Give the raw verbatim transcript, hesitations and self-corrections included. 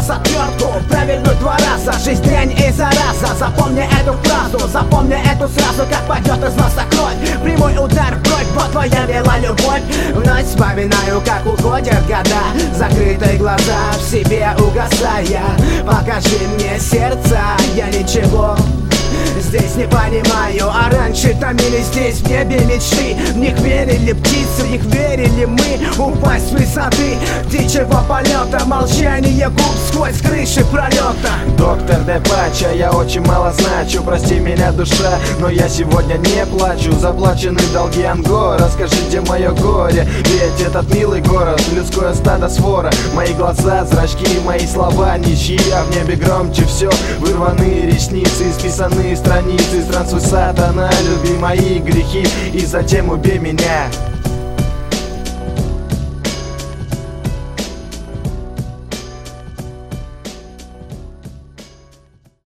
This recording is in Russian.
раз отвертку, провернуть два раза. Жизнь дрянь и зараза. Запомни эту фразу, запомни эту сразу, как пойдет из носа кровь. Прямой удар в бровь, вот твоя вела любовь. Вновь вспоминаю, как уходят года, закрытые глаза, в себе угасая. Покажи мне сердце, я ничего здесь не понимаю. А раньше томились здесь в небе мечты. В них верили птицы, в них верили мы. Упасть с высоты птичьего полета, молчание губ сквозь крыши пролета. Доктор Депача, я очень мало значу, прости меня, душа, но я сегодня не плачу. Заплачены долги Анго, расскажи, где мое горе. Ведь этот милый город, людское стадо свора. Мои глаза, зрачки, мои слова ничьи, а в небе громче все. Вырванные ресницы, исписанные страницы, странствуй, сатана, люби мои грехи и затем убей меня.